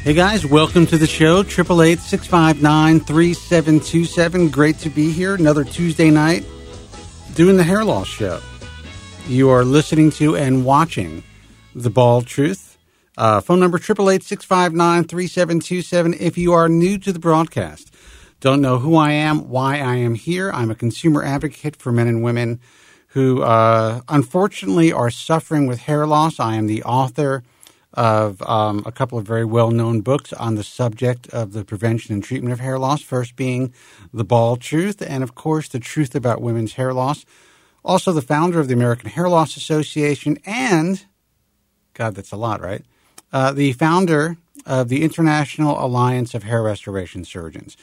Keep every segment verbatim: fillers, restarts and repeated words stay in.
Hey guys, welcome to the show, eight eight eight, six five nine, three seven two seven. Great to be here. Another Tuesday night doing the hair loss show. You are listening to and watching The Bald Truth. Uh, phone number, eight eight eight, six five nine, three seven two seven. If you are new to the broadcast, don't know who I am, why I am here, I'm a consumer advocate for men and women who uh, unfortunately are suffering with hair loss. I am the author of um, a couple of very well-known books on the subject of the prevention and treatment of hair loss, first being The Bald Truth, and of course, The Truth About Women's Hair Loss. Also the founder of the American Hair Loss Association and, God, that's a lot, right? Uh, the founder of the International Alliance of Hair Restoration Surgeons.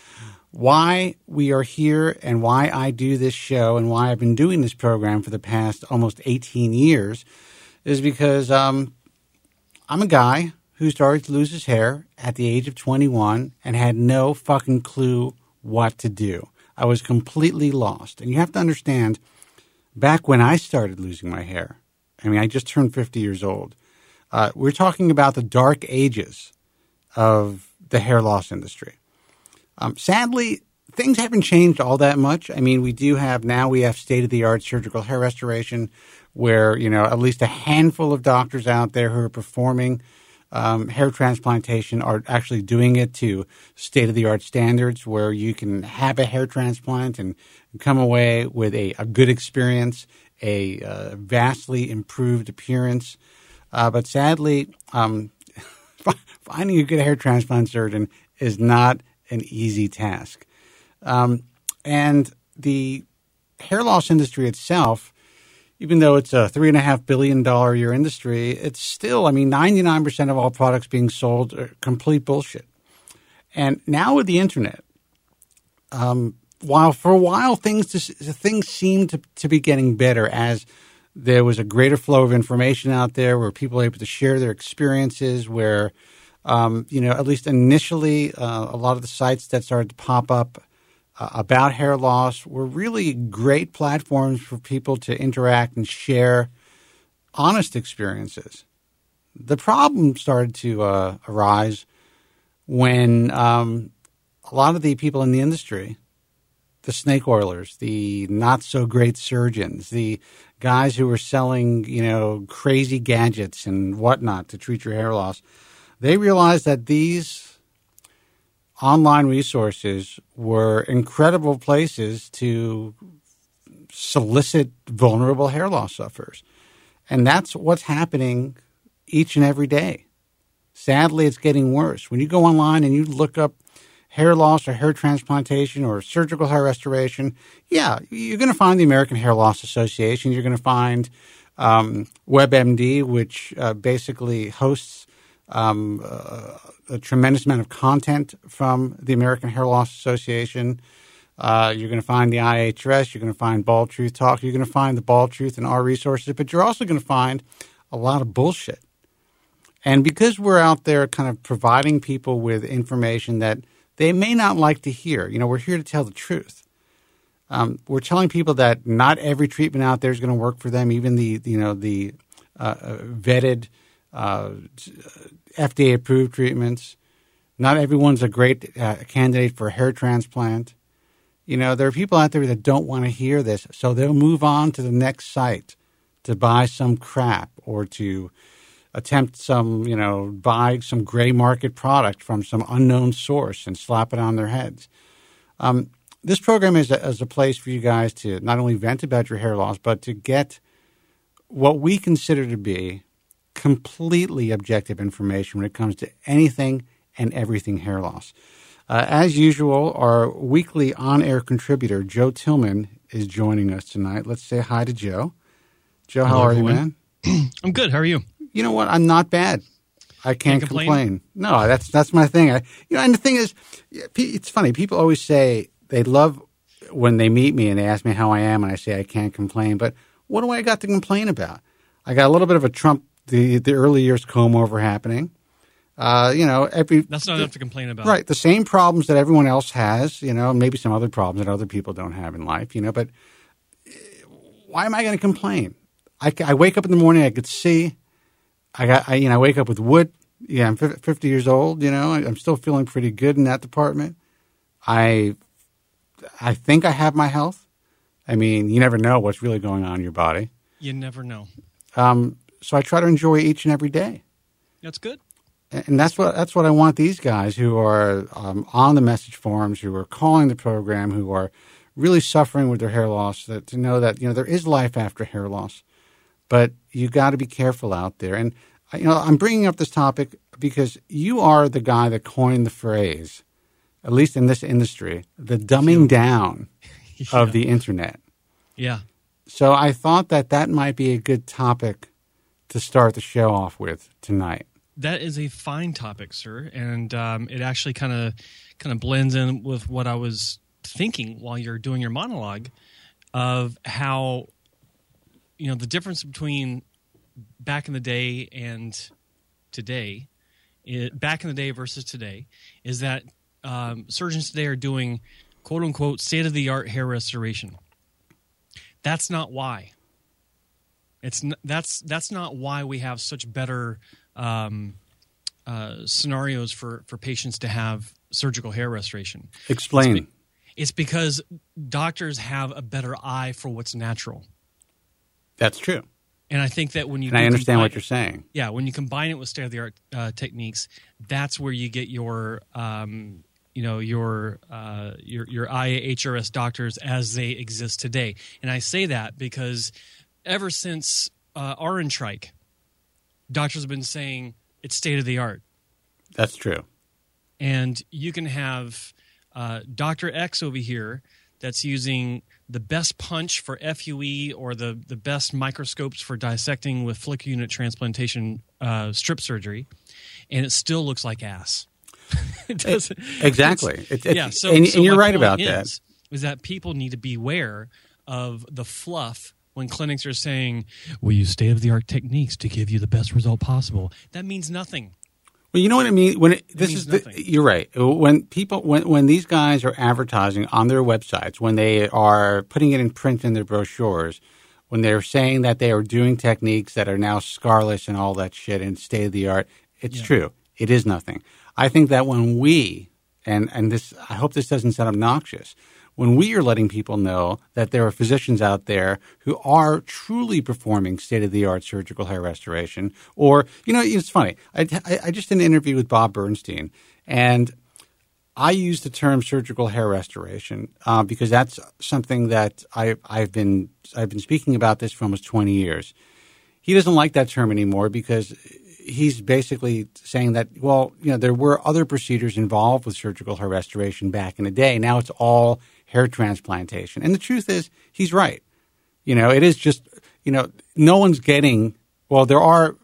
Why we are here and why I do this show and why I've been doing this program for the past almost eighteen years is because um, I'm a guy who started to lose his hair at the age of twenty-one and had no fucking clue what to do. I was completely lost. And you have to understand, back when I started losing my hair, I mean, I just turned fifty years old. Uh, we're talking about the dark ages of the hair loss industry. Um, sadly, things haven't changed all that much. I mean, we do have now we have state-of-the-art surgical hair restoration where, you know, at least a handful of doctors out there who are performing um, hair transplantation are actually doing it to state-of-the-art standards where you can have a hair transplant and come away with a, a good experience, a uh, vastly improved appearance. Uh, but sadly, um, finding a good hair transplant surgeon is not an easy task. Um, and the hair loss industry itself, even though it's a three and a half billion dollar a year industry, it's still, I mean, ninety-nine percent of all products being sold are complete bullshit. And now with the internet, um, while for a while things just, things seemed to, to be getting better as there was a greater flow of information out there where people were able to share their experiences, where, um, you know, at least initially, uh, a lot of the sites that started to pop up Uh, about hair loss were really great platforms for people to interact and share honest experiences. The problem started to uh, arise when um, a lot of the people in the industry, the snake oilers, the not-so-great surgeons, the guys who were selling, you know, crazy gadgets and whatnot to treat your hair loss, they realized that these online resources were incredible places to solicit vulnerable hair loss sufferers. And that's what's happening each and every day. Sadly, it's getting worse. When you go online and you look up hair loss or hair transplantation or surgical hair restoration, yeah, you're going to find the American Hair Loss Association. You're going to find um, WebMD, which uh, basically hosts um, uh, a tremendous amount of content from the American Hair Loss Association. Uh, you're going to find the I H R S. You're going to find Bald Truth Talk. You're going to find the Bald Truth in our resources. But you're also going to find a lot of bullshit. And because we're out there kind of providing people with information that they may not like to hear, you know, we're here to tell the truth. Um, we're telling people that not every treatment out there is going to work for them, even the, you know, the uh, vetted uh, F D A-approved treatments. Not everyone's a great uh, candidate for a hair transplant. You know, there are people out there that don't want to hear this, so they'll move on to the next site to buy some crap or to attempt some, you know, buy some gray market product from some unknown source and slap it on their heads. Um, this program is a, is a place for you guys to not only vent about your hair loss, but to get what we consider to be completely objective information when it comes to anything and everything hair loss. Uh, as usual, our weekly on-air contributor, Joe Tillman, is joining us tonight. Let's say hi to Joe. Joe, how Hello, are everyone. you, man? I'm good. How are you? You know what? I'm not bad. I can't, Can't complain? complain. No, that's that's my thing. I, you know, and the thing is, it's funny. People always say they love when they meet me and they ask me how I am, and I say I can't complain. But what do I got to complain about? I got a little bit of a Trump, the the early years comb over happening. Uh, you know, every That's not enough to complain about. Right, the same problems that everyone else has. You know, maybe some other problems that other people don't have in life. You know, but why am I going to complain? I, I wake up in the morning. I could see. I got. I, you know, I wake up with wood Yeah, I'm fifty years old. You know, I'm still feeling pretty good in that department. I, I think I have my health. I mean, you never know what's really going on in your body. You never know. Um, so I try to enjoy each and every day. That's good. And that's what that's what I want these guys who are um, on the message forums, who are calling the program, who are really suffering with their hair loss, that, to know that, you know, there is life after hair loss. But you got to be careful out there. And, you know, I'm bringing up this topic because you are the guy that coined the phrase, at least in this industry, the dumbing down yeah. of the internet. Yeah. So I thought that that might be a good topic to start the show off with tonight. That is a fine topic, sir, and um, it actually kind of kind of blends in with what I was thinking while you're doing your monologue of how, you know, the difference between back in the day and today, it, back in the day versus today, is that um, surgeons today are doing quote unquote state of the art hair restoration. That's not why. It's n- that's that's not why we have such better um, uh, scenarios for, for patients to have surgical hair restoration. Explain. It's, be- it's because doctors have a better eye for what's natural. That's true. And I think that when you and I understand combine, what you're saying. Yeah, when you combine it with state of the art uh, techniques, that's where you get your um, you know your uh, your your I A H R S doctors as they exist today. And I say that because ever since uh, Ehrenreich, doctors have been saying it's state of the art. That's true. And you can have uh, Doctor X over here that's using the best punch for F U E or the, the best microscopes for dissecting with flick unit transplantation uh, strip surgery, and it still looks like ass. It doesn't, exactly. It's, it's, yeah, so, and, so and you're my right point about is, that. Is that people need to beware of the fluff when clinics are saying, we use state-of-the-art techniques to give you the best result possible. That means nothing. Well, you know what I mean. When it, it this means is, the, nothing. You're right. When people, when when these guys are advertising on their websites, when they are putting it in print in their brochures, when they're saying that they are doing techniques that are now scarless and all that shit and state of the art, it's yeah. true. It is nothing. I think that when we, and and this, I hope this doesn't sound obnoxious, when we are letting people know that there are physicians out there who are truly performing state-of-the-art surgical hair restoration, or, you know, it's funny. I, I, I just did an interview with Bob Bernstein, and I use the term surgical hair restoration uh, because that's something that I, I've been I've been speaking about this for almost twenty years. He doesn't like that term anymore because he's basically saying that, well, you know, there were other procedures involved with surgical hair restoration back in the day. Now it's all hair transplantation. And the truth is, he's right. You know, it is just, you know, no one's getting, well, there are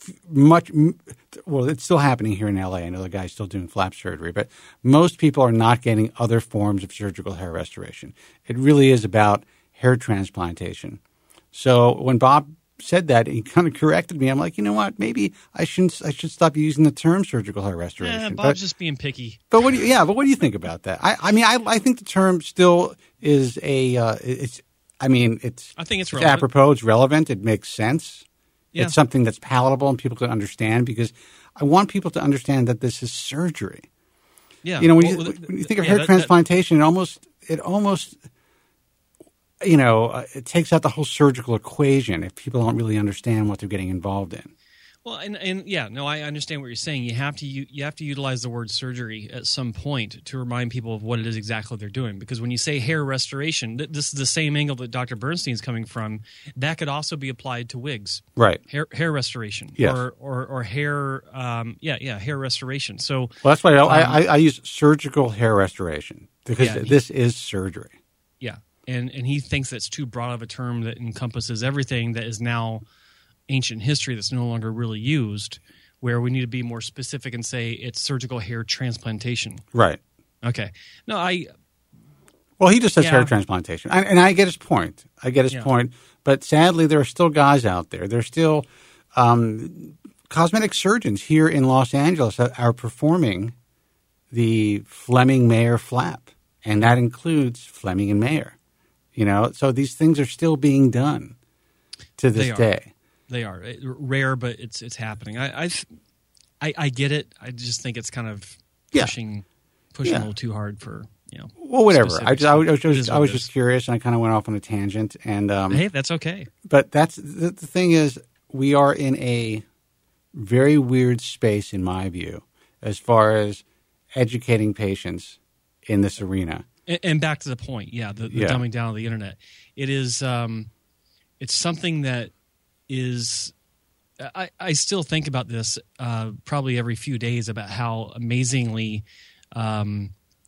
much, well, it's still happening here in L A. I know the guy's still doing flap surgery, but most people are not getting other forms of surgical hair restoration. It really is about hair transplantation. So when Bob said that, he kind of corrected me. I'm like, you know what? Maybe I shouldn't. I should stop using the term surgical hair restoration. Yeah, Bob's but, just being picky. But what do you? Yeah, but what do you think about that? I, I mean, I, I think the term still is a. Uh, it's. I mean, it's. I think it's, it's relevant. apropos. It's relevant. It makes sense. Yeah. It's something that's palatable and people can understand, because I want people to understand that this is surgery. Yeah. You know, when, well, you, when you think of yeah, hair that, transplantation, that, it almost. It almost. You know, uh, it takes out the whole surgical equation if people don't really understand what they're getting involved in. Well, and, and yeah, no, I understand what you're saying. You have to you, you have to utilize the word surgery at some point to remind people of what it is exactly they're doing. Because when you say hair restoration, th- this is the same angle that Doctor Bernstein's coming from. That could also be applied to wigs, right? Hair hair restoration, yes. or or, or hair, um, yeah, yeah, hair restoration. So, well, that's why I, um, I, I use surgical hair restoration, because yeah, this is surgery. Yeah. And and he thinks that's too broad of a term that encompasses everything that is now ancient history that's no longer really used, where we need to be more specific and say it's surgical hair transplantation. Right. Okay. No, I... Well, he just says yeah. hair transplantation. I, and I get his point. I get his yeah. point. But sadly, there are still guys out there. There's still um, cosmetic surgeons here in Los Angeles that are performing the Fleming Mayer flap. And that includes Fleming and Mayer. You know, so these things are still being done to this they day. They are rare, but it's it's happening. I, I I, I get it. I just think it's kind of Yeah. pushing pushing Yeah. a little too hard for you know. Well, whatever. I, specifics, just, I was, I was but it just, is I what was it just is. curious, and I kind of went off on a tangent. And um, Hey, that's okay. but that's the, the thing is, we are in a very weird space, in my view, as far as educating patients in this arena. And, and back to the point, yeah, the, the Yeah. dumbing down of the internet. It is, um, it's something that is. I, I still think about this uh, probably every few days about how amazingly um,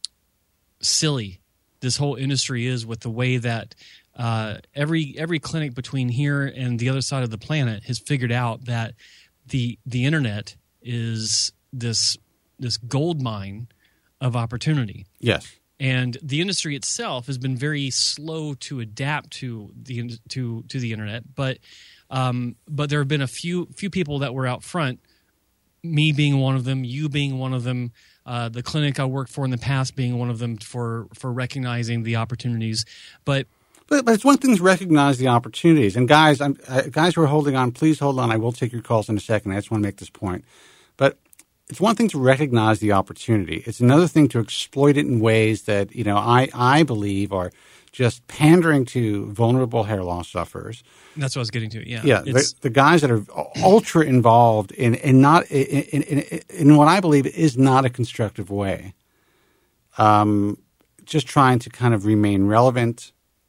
silly this whole industry is with the way that uh, every every clinic between here and the other side of the planet has figured out that the the internet is this this gold mine of opportunity. Yes. And the industry itself has been very slow to adapt to the to to the internet, but um, but there have been a few few people that were out front. Me being one of them, you being one of them, uh, the clinic I worked for in the past being one of them for for recognizing the opportunities. But But, but it's one thing to recognize the opportunities. And guys, I'm, uh, guys who are holding on, please hold on. I will take your calls in a second. I just want to make this point. But it's one thing to recognize the opportunity. It's another thing to exploit it in ways that, you know, I, I believe are just pandering to vulnerable hair loss sufferers. that's what I was getting to. Yeah, Yeah, the, It's- the guys that are ultra involved in, in not in, in, in what I believe is not a constructive way. Um, just trying to kind of remain relevant,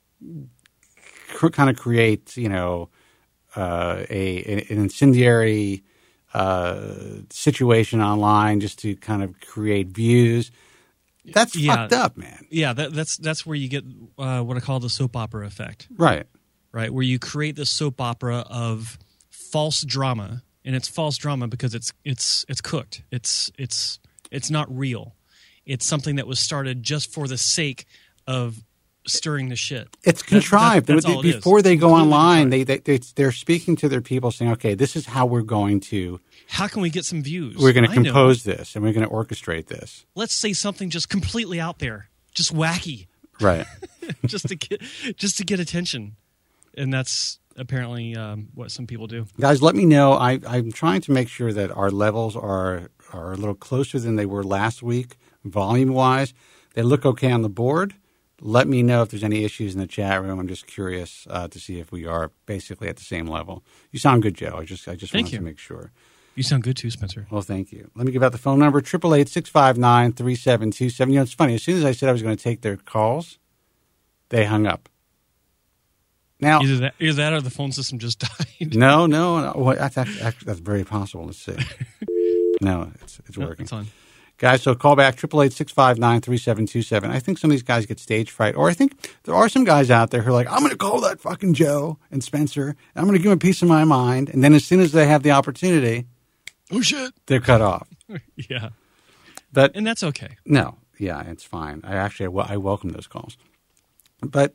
cr- kind of create, you know, uh, a an incendiary uh, situation online just to kind of create views. That's Yeah. fucked up, man. yeah, that, that's that's where you get uh, what I call the soap opera effect. Right. Right, where you create this soap opera of false drama, and it's false drama because it's it's it's cooked. It's it's it's not real. It's something that was started just for the sake of stirring the shit. It's That- contrived. that- that's They- all it is. Before they go Completely online, contrived. they, they, they, they're speaking to their people saying, okay, this is how we're going to How can we get some views? we're going to I know. compose this and we're going to orchestrate this. Let's say something just completely out there, just wacky, Right. just to get just to get attention, and that's apparently um, what some people do. Guys, let me know. I, I'm trying to make sure that our levels are are a little closer than they were last week, volume-wise. They look okay on the board. Let me know if there's any issues in the chat room. I'm just curious uh, to see if we are basically at the same level. You sound good, Joe. I just I just Thank wanted you. to make sure. You sound good too, Spencer. Well, thank you. Let me give out the phone number, eight eight eight, six five nine, three seven two seven. You know, it's funny. As soon as I said I was going to take their calls, they hung up. Now, Either that, either that, or the phone system just died. no, no, no. Well, that's, actually, actually, that's very possible. Let's see. No, it's, it's No, working. it's on. Guys, so call back, eight eight eight, six five nine, three seven two seven. I think some of these guys get stage fright. Or I think there are some guys out there who are like, I'm going to call that fucking Joe and Spencer. And I'm going to give them a piece of my mind. And then as soon as they have the opportunity, Oh shit! they're cut off. Yeah, But and that's okay. no, yeah, it's fine. I actually, I, wel- I welcome those calls. But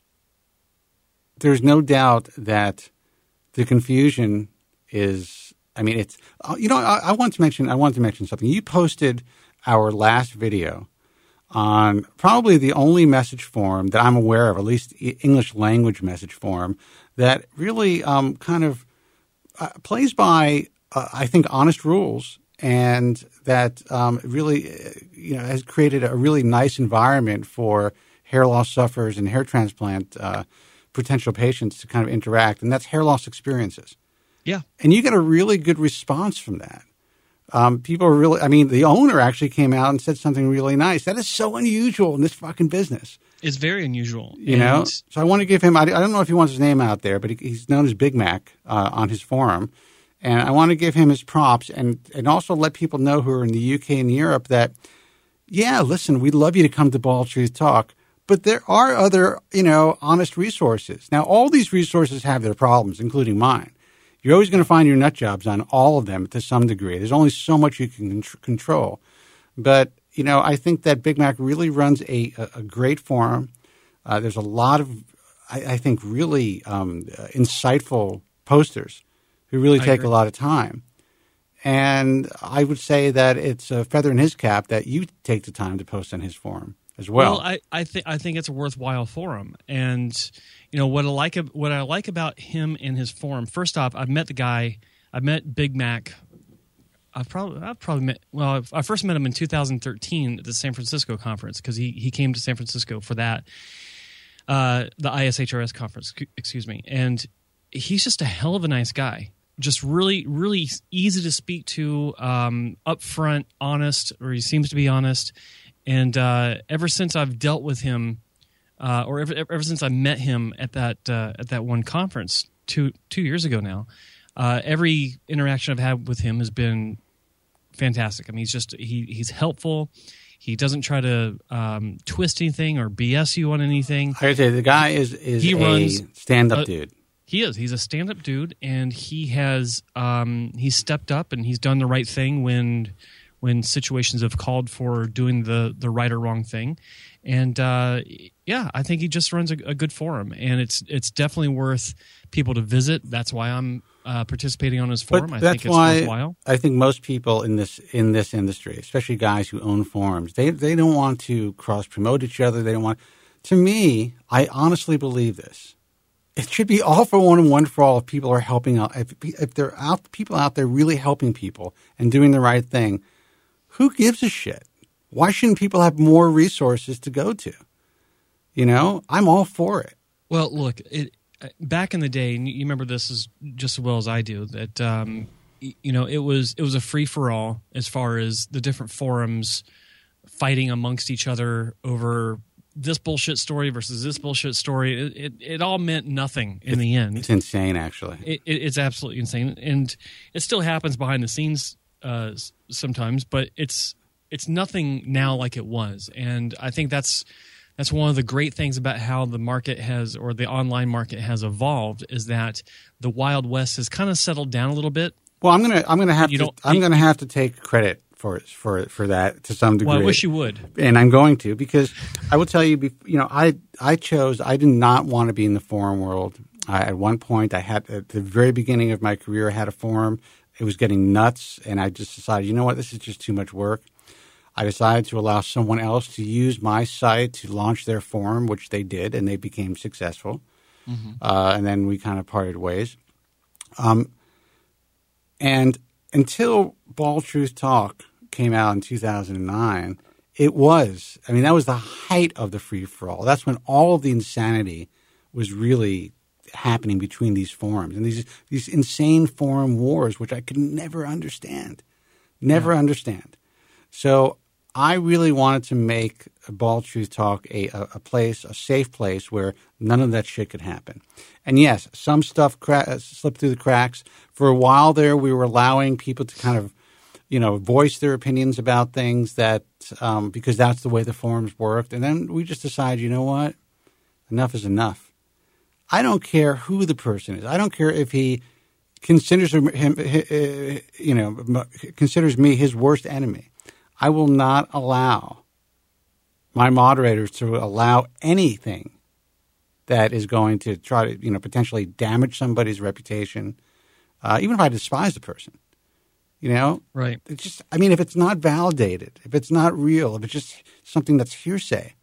there's no doubt that the confusion is, I mean, it's, uh, you know, I, I want to mention, I wanted to mention something. You posted our last video on probably the only message forum that I'm aware of, at least e- English language message forum, that really um, kind of uh, plays by, uh, I think, honest rules, and that um, really, uh, you know, has created a really nice environment for hair loss sufferers and hair transplant uh, potential patients to kind of interact, and that's Hair Loss Experiences. Yeah, And you get a really good response from that. Um, people are really, I mean, the owner actually came out and said something really nice. That is so unusual in this fucking business, it's very unusual. you know? And So I want to give him, I, I don't know if he wants his name out there, but he, he's known as Big Mac uh, on his forum. And I want to give him his props and, and also let people know who are in the U K and Europe that, yeah, listen, we'd love you to come to Bald Truth Talk, but there are other, you know, honest resources. Now, all these resources have their problems, including mine. You're always going to find your nut jobs on all of them to some degree. There's only so much you can con- control. But, you know, I think that Big Mac really runs a, a, a great forum. Uh, there's a lot of, I, I think, really um, uh, insightful posters who really I take agree. a lot of time. And I would say that it's a feather in his cap that you take the time to post on his forum as well. Well, I, I think I think it's a worthwhile forum, and you know what I like ab- what I like about him and his forum. First off, I've met the guy. I've met Big Mac I've probably I've probably met. Well, I've, I first met him in two thousand thirteen at the San Francisco conference because he he came to San Francisco for that, uh, the I S H R S conference. Excuse me, and he's just a hell of a nice guy. Just really, really easy to speak to, um, upfront, honest, or he seems to be honest. And uh, ever since I've dealt with him, uh, or ever, ever since I met him at that uh, at that one conference two two years ago now, uh, every interaction I've had with him has been fantastic. I mean, he's just he he's helpful. He doesn't try to um, twist anything or B S you on anything. I would say the guy is is he a runs stand-up a, dude. He is. He's a stand-up dude, and he has um, he's stepped up and he's done the right thing when when situations have called for doing the the right or wrong thing. And uh, yeah, I think he just runs a, a good forum, and it's it's definitely worth people to visit. That's why I'm uh, participating on his forum. But I that's think it's why worthwhile. I think most people in this in this industry, especially guys who own forums, they they don't want to cross promote each other. They don't want. To me, I honestly believe this. It should be all for one and one for all if people are helping out. If, if there are out, people out there really helping people and doing the right thing, who gives a shit? Why shouldn't people have more resources to go to? You know, I'm all for it. Well, look, it, back in the day, and you remember this as just as well as I do, that um, you know it was it was a free for all as far as the different forums fighting amongst each other over this bullshit story versus this bullshit story. It it, it all meant nothing in it's, the end. It's insane, actually. It, it, it's absolutely insane, and it still happens behind the scenes uh, sometimes. But it's it's nothing now like it was, and I think that's that's one of the great things about how the market has, or the online market has evolved, is that the Wild West has kind of settled down a little bit. Well, I'm gonna I'm gonna have you to I'm gonna have to take credit for for for that to some degree. Well, I wish you would, and I'm going to, because I will tell you, you know, I I chose I did not want to be in the forum world. I, at one point, I had at the very beginning of my career, I had a forum. It was getting nuts, and I just decided, you know what, this is just too much work. I decided to allow someone else to use my site to launch their forum, which they did, and they became successful. Mm-hmm. Uh, and then we kind of parted ways. Um, and until Bald Truth Talk came out in two thousand nine, it was, I mean, that was the height of the free-for-all. That's when all of the insanity was really happening between these forums and these these insane forum wars, which I could never understand, never yeah. understand. So I really wanted to make Bald Truth Talk a, a, a place, a safe place where none of that shit could happen. And yes, some stuff cra- slipped through the cracks. For a while there, we were allowing people to kind of, you know, voice their opinions about things that um, because that's the way the forums worked. And then we just decided, you know what? Enough is enough. I don't care who the person is. I don't care if he considers him, him you know, considers me his worst enemy. I will not allow my moderators to allow anything that is going to try to, you know, potentially damage somebody's reputation, uh, even if I despise the person. You know? Right. It's just, I mean, if it's not validated, if it's not real, if it's just something that's hearsay,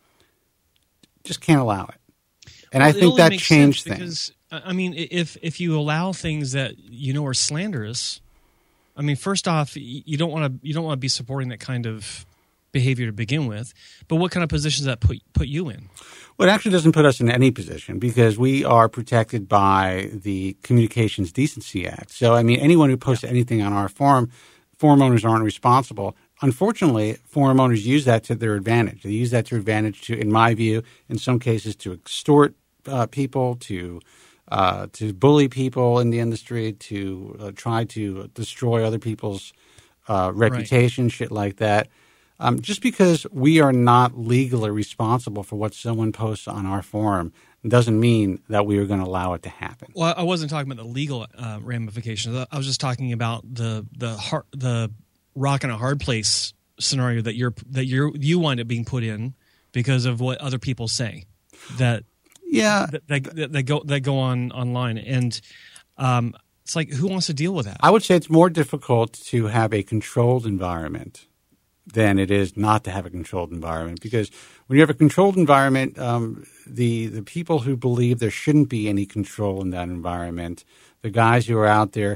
just can't allow it. And well, I think that changed things. Because, I mean, if if you allow things that you know are slanderous, I mean, first off, you don't want to you don't want to be supporting that kind of behavior to begin with. But what kind of positions does that put put you in? Well, it actually doesn't put us in any position because we are protected by the Communications Decency Act. So, I mean, anyone who posts yeah. anything on our forum, forum owners aren't responsible. Unfortunately, forum owners use that to their advantage. They use that to advantage to, in my view, in some cases, to extort uh, people, to uh, to bully people in the industry, to uh, try to destroy other people's uh, reputation, right. shit like that. Um, just because we are not legally responsible for what someone posts on our forum doesn't mean that we are going to allow it to happen. Well, I wasn't talking about the legal uh, ramifications. I was just talking about the the har- the rock and a hard place scenario that you're that you you wind up being put in because of what other people say that yeah that, that, that go that go on online, and um, it's like, who wants to deal with that? I would say it's more difficult to have a controlled environment than it is not to have a controlled environment, because when you have a controlled environment, um, the the people who believe there shouldn't be any control in that environment, the guys who are out there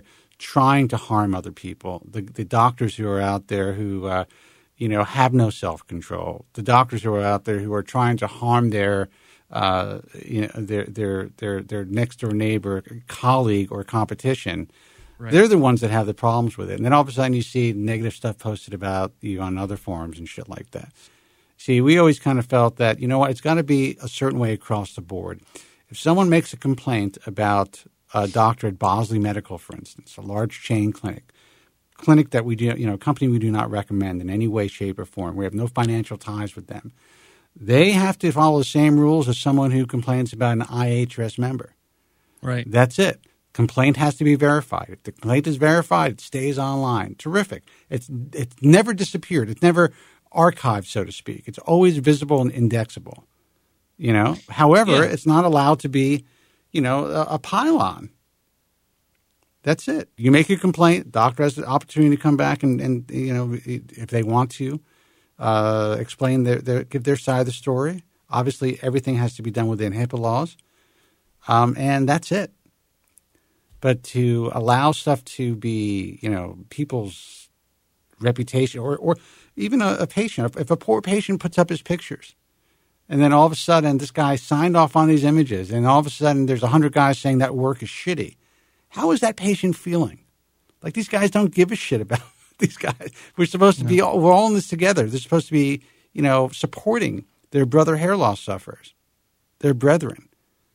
trying to harm other people, the, the doctors who are out there who, uh, you know, have no self-control, the doctors who are out there who are trying to harm their, uh, you know, their, their, their, their next door neighbor, colleague, or competition. Right. They're the ones that have the problems with it. And then all of a sudden you see negative stuff posted about you on other forums and shit like that. See, we always kind of felt that, you know what, it's got to be a certain way across the board. If someone makes a complaint about a doctor at Bosley Medical, for instance, a large chain clinic, clinic that we do, you know, a company we do not recommend in any way, shape, or form. We have no financial ties with them. They have to follow the same rules as someone who complains about an I H R S member. Right. That's it. Complaint has to be verified. If the complaint is verified, it stays online. Terrific. It's it's never disappeared. It's never archived, so to speak. It's always visible and indexable. You know. However, yeah. it's not allowed to be, you know, a, a pylon. That's it. You make a complaint. Doctor has the opportunity to come back and, and you know, if they want to, uh, explain their, their give their side of the story. Obviously, everything has to be done within HIPAA laws, um, and that's it. But to allow stuff to be, you know, people's reputation, or, or even a, a patient, if, if a poor patient puts up his pictures, and then all of a sudden this guy signed off on these images, and all of a sudden there's a hundred guys saying that work is shitty, how is that patient feeling? Like, these guys don't give a shit about these guys. We're supposed to no. be, all, we're all in this together. They're supposed to be, you know, supporting their brother hair loss sufferers, their brethren.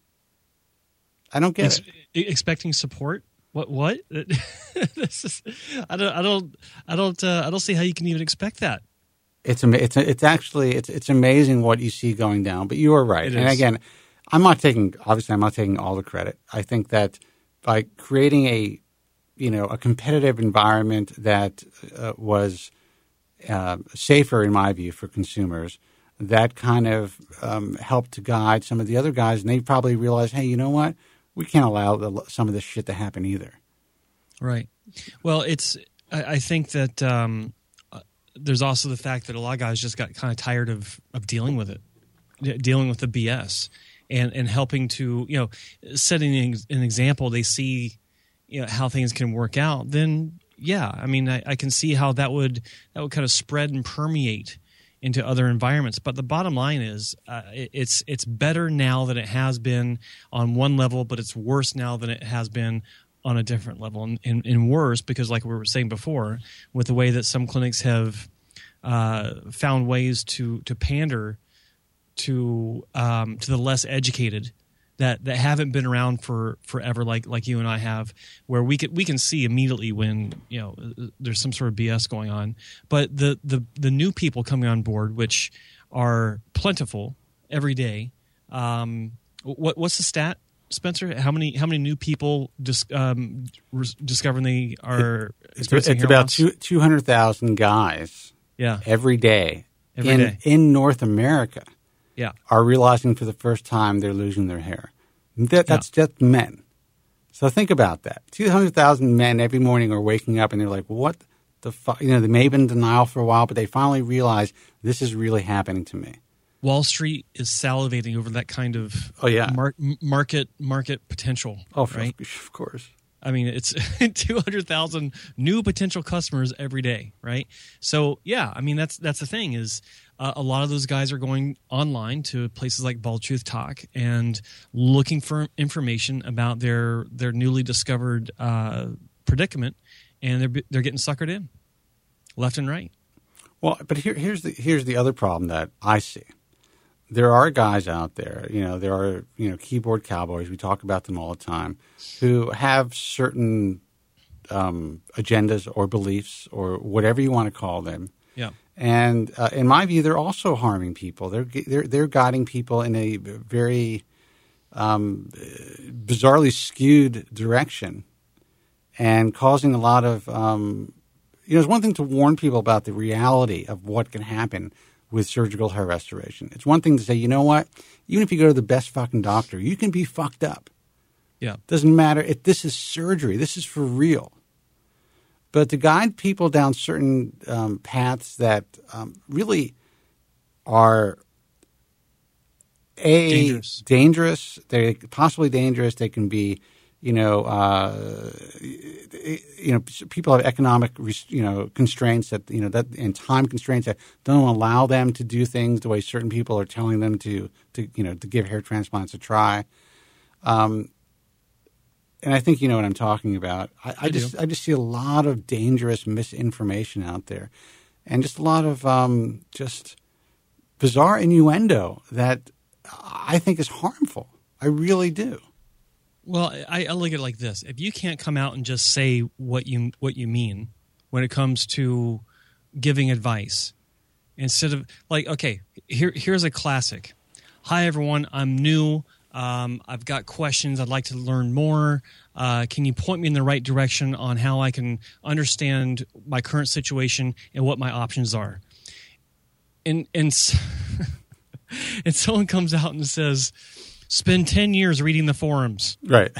I don't get Ex- it. Expecting support? What? What? this is, I don't. I don't. I don't. Uh, I don't see how you can even expect that. It's it's it's actually it's it's amazing what you see going down. But you are right. It and is. Again, I'm not taking obviously I'm not taking all the credit. I think that by creating a you know a competitive environment that uh, was uh, safer, in my view, for consumers, that kind of um, helped to guide some of the other guys, and they probably realized, hey, you know what? We can't allow the, some of this shit to happen either. Right. Well, it's. I, I think that um, uh, there's also the fact that a lot of guys just got kind of tired of, of dealing with it, de- dealing with the B S, and and helping to you know setting an, an example. They see you know how things can work out. Then yeah, I mean I, I can see how that would that would kind of spread and permeate into other environments. But the bottom line is uh, it, it's it's better now than it has been on one level, but it's worse now than it has been on a different level. And, and, and worse because, like we were saying before, with the way that some clinics have uh, found ways to to pander to um, to the less educated that, that haven't been around for forever, like like you and I have, where we can we can see immediately when you know there's some sort of B S going on. But the the the new people coming on board, which are plentiful every day. Um, what what's the stat, Spencer? How many how many new people dis, um, res, discovering they are? It, it's it's about two two hundred thousand guys. Yeah, every day every in day. in North America. Yeah, are realizing for the first time they're losing their hair. That, that's yeah. just men. So think about that. two hundred thousand men every morning are waking up and they're like, what the fuck? You know, they may have been in denial for a while, but they finally realize this is really happening to me. Wall Street is salivating over that kind of oh, yeah. mar- market market potential. Oh, right? Of course. I mean, it's two hundred thousand new potential customers every day, right? So, yeah, I mean, that's that's the thing is uh, a lot of those guys are going online to places like Bald Truth Talk and looking for information about their their newly discovered uh, predicament, and they're they're getting suckered in left and right. Well, but here, here's the here's the other problem that I see. There are guys out there, you know, there are, you know, keyboard cowboys, we talk about them all the time, who have certain um, agendas or beliefs or whatever you want to call them. Yeah. And uh, in my view, they're also harming people. They're they're, they're guiding people in a very um, bizarrely skewed direction and causing a lot of, um, you know, it's one thing to warn people about the reality of what can happen with surgical hair restoration. It's one thing to say, you know what? Even if you go to the best fucking doctor, you can be fucked up. Yeah. Doesn't matter if this is surgery. This is for real. But to guide people down certain um, paths that um, really are a dangerous. dangerous, they're possibly dangerous. They can be you know, uh, you know, people have economic, you know, constraints that, you know, that and time constraints that don't allow them to do things the way certain people are telling them to, to you know, to give hair transplants a try. Um, and I think you know what I'm talking about. I, I, I just, do. I just see a lot of dangerous misinformation out there, and just a lot of um, just bizarre innuendo that I think is harmful. I really do. Well, I, I look at it like this: if you can't come out and just say what you what you mean when it comes to giving advice, instead of like, okay, here here's a classic. Hi everyone, I'm new. Um, I've got questions. I'd like to learn more. Uh, can you point me in the right direction on how I can understand my current situation and what my options are? And and and someone comes out and says, spend ten years reading the forums. Right.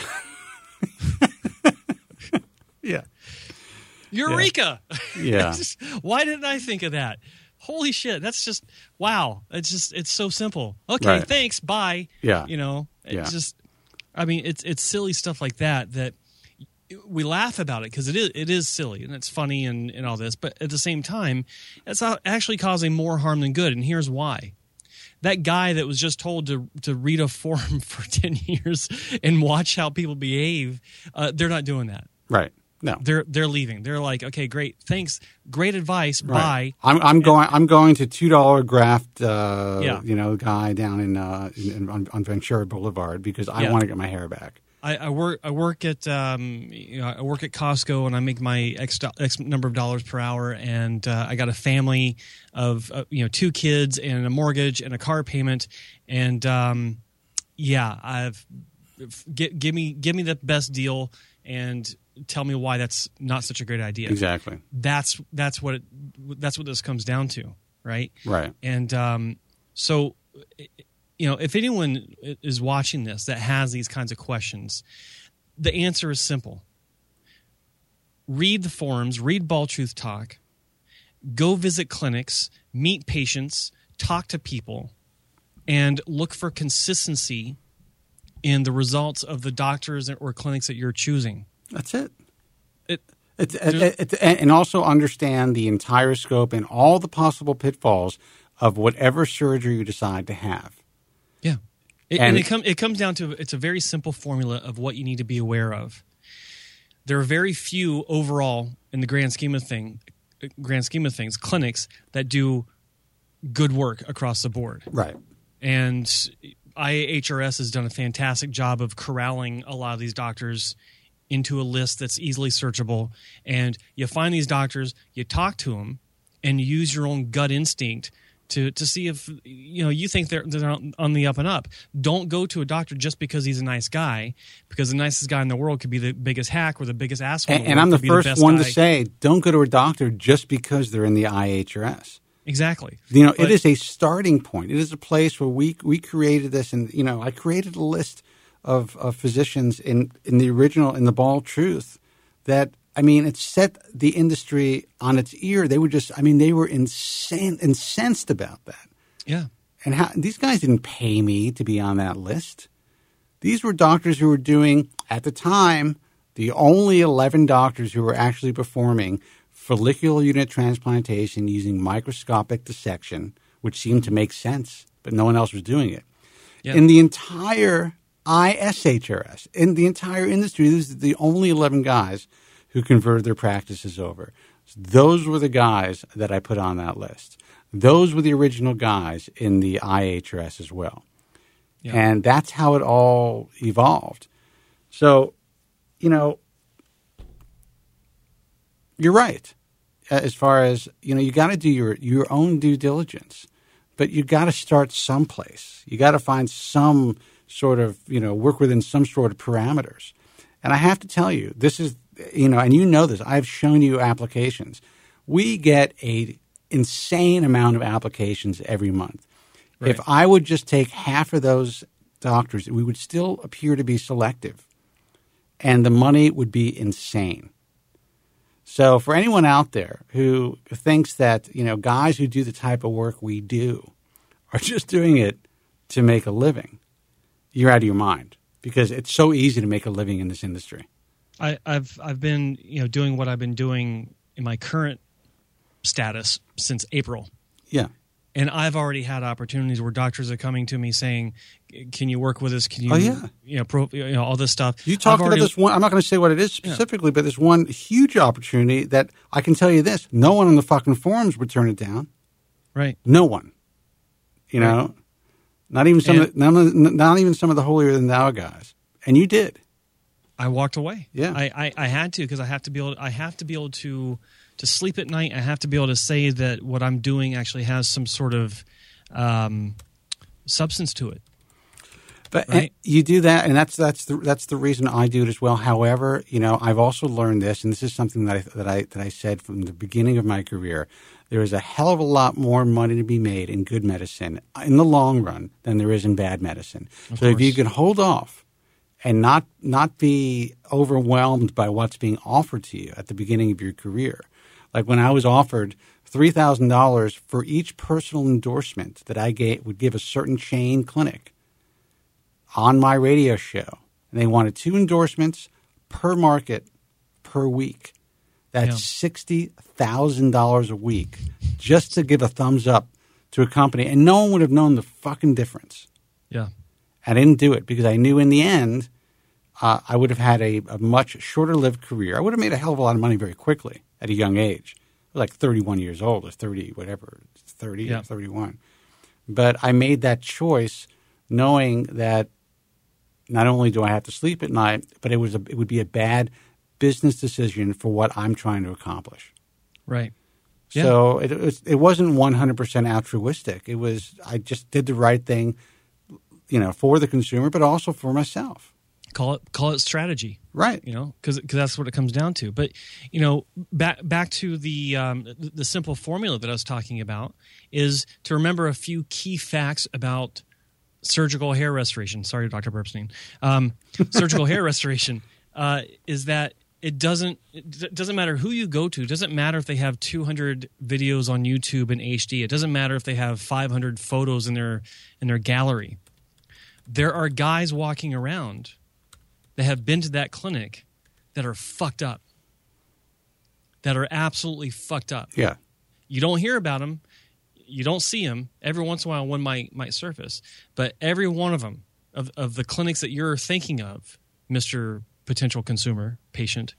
Yeah. Eureka! Yeah. Just, why didn't I think of that? Holy shit! That's just wow. It's just it's so simple. Okay, right. Thanks. Bye. Yeah. You know. It's yeah. just. I mean, it's it's silly stuff like that that we laugh about it because it is it is silly and it's funny and, and all this, but at the same time, it's actually causing more harm than good. And here's why. That guy that was just told to to read a forum for ten years and watch how people behave, uh, they're not doing that. Right. No. They're they're leaving. They're like, okay, great, thanks, great advice, right. bye. I'm I'm going I'm going to two dollar graft uh, yeah. you know guy down in, uh, in on, on Ventura Boulevard because I yeah. want to get my hair back. I, I work I work at um, you know, I work at Costco and I make my X, X number of dollars per hour, and uh, I got a family of uh, you know two kids and a mortgage and a car payment, and um, yeah, I've give, give me give me the best deal and tell me why that's not such a great idea. Exactly. That's that's what it, that's what this comes down to, right? Right. And um, so. You know, if anyone is watching this that has these kinds of questions, the answer is simple. Read the forums, read Bald Truth Talk, go visit clinics, meet patients, talk to people, and look for consistency in the results of the doctors or clinics that you're choosing. That's it. It, it, it, it and also understand the entire scope and all the possible pitfalls of whatever surgery you decide to have. Yeah, it, and, and it, com- it comes down to it's a very simple formula of what you need to be aware of. There are very few overall in the grand scheme of thing, grand scheme of things, clinics that do good work across the board. Right. And I A H R S has done a fantastic job of corralling a lot of these doctors into a list that's easily searchable. And you find these doctors, you talk to them, and you use your own gut instinct to to see if you know you think they're, they're on the up and up. Don't go to a doctor just because he's a nice guy, because the nicest guy in the world could be the biggest hack or the biggest asshole. And, and I'm the first the one guy. to say, don't go to a doctor just because they're in the I A H R S. Exactly. You know, but, it is a starting point. It is a place where we we created this, and you know, I created a list of, of physicians in in the original in the Bald Truth that. I mean, it set the industry on its ear. They were just, I mean, they were insane, incensed about that. Yeah. And how, these guys didn't pay me to be on that list. These were doctors who were doing, at the time, the only eleven doctors who were actually performing follicular unit transplantation using microscopic dissection, which seemed to make sense, but no one else was doing it. Yeah. In the entire I S H R S, in the entire industry, these are the only eleven guys who converted their practices over. Those were the guys that I put on that list. Those were the original guys in the I A H R S as well. Yeah. And that's how it all evolved. So, you know, you're right. As far as, you know, you got to do your, your own due diligence, but you got to start someplace. You got to find some sort of, you know, work within some sort of parameters. And I have to tell you, this is, you know, and you know this, I've shown you applications. We get a insane amount of applications every month. Right. If I would just take half of those doctors, we would still appear to be selective. And the money would be insane. So for anyone out there who thinks that, you know, guys who do the type of work we do are just doing it to make a living, you're out of your mind. because it's so easy to make a living in this industry. I, I've I've been you know doing what I've been doing in my current status since April. Yeah. And I've already had opportunities where doctors are coming to me saying, "Can you work with us? Can you, oh, yeah. you know, pro, you know, all this stuff." You talked already, about this one. I'm not going to say what it is specifically, yeah. but there's one huge opportunity that I can tell you this: no one on the fucking forums would turn it down. Right. No one. You know, right. not even some. Of the, not, not even some of the holier than thou guys. And you did. I walked away. Yeah. I, I, I had to because I have to be able. I have to be able to. To sleep at night, I have to be able to say that what I'm doing actually has some sort of um, substance to it. But right? you do that, and that's that's the that's the reason I do it as well. However, you know, I've also learned this, and this is something that I that I that I said from the beginning of my career. There is a hell of a lot more money to be made in good medicine in the long run than there is in bad medicine. Of so course. if you can hold off and not not be overwhelmed by what's being offered to you at the beginning of your career. Like when I was offered three thousand dollars for each personal endorsement that I gave, would give a certain chain clinic on my radio show. And they wanted two endorsements per market per week. That's yeah. sixty thousand dollars a week just to give a thumbs up to a company. And no one would have known the fucking difference. Yeah. I didn't do it because I knew in the end uh, I would have had a, a much shorter-lived career. I would have made a hell of a lot of money very quickly. At a young age, like thirty-one years old or thirty, whatever, thirty yeah. or thirty-one. But I made that choice knowing that not only do I have to sleep at night, but it was a, it would be a bad business decision for what I'm trying to accomplish. Right. Yeah. So it, it, was, it wasn't one hundred percent altruistic. It was I just did the right thing, you know, for the consumer, but also for myself. Call it call it strategy, right? You know, because that's what it comes down to. But you know, back back to the um, the simple formula that I was talking about is to remember a few key facts about surgical hair restoration. Sorry, Doctor Burpstein. Um, surgical hair restoration uh, is that it doesn't it doesn't matter who you go to. It doesn't matter if they have two hundred videos on YouTube in H D. It doesn't matter if they have five hundred photos in their in their gallery. There are guys walking around that have been to that clinic that are fucked up, that are absolutely fucked up. Yeah. You don't hear about them. You don't see them. Every once in a while, one might might surface. But every one of them, of, of the clinics that you're thinking of, Mister Potential Consumer, Patient,